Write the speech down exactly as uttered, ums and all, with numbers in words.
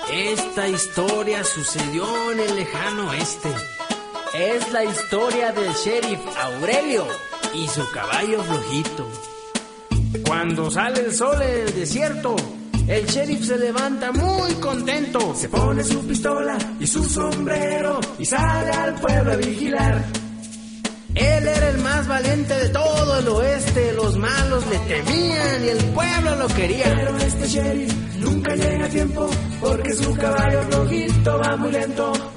Esta historia sucedió en el lejano oeste. Es la historia del sheriff Aurelio y su caballo flojito. Cuando sale el sol en el desierto, el sheriff se levanta muy contento. Se pone su pistola y su sombrero y sale al pueblo a vigilar. Él era el más valiente de todo el oeste. Los malos le temían y el pueblo lo quería. Pero este sheriff nunca llega a tiempo porque su caballo flojito va muy lento.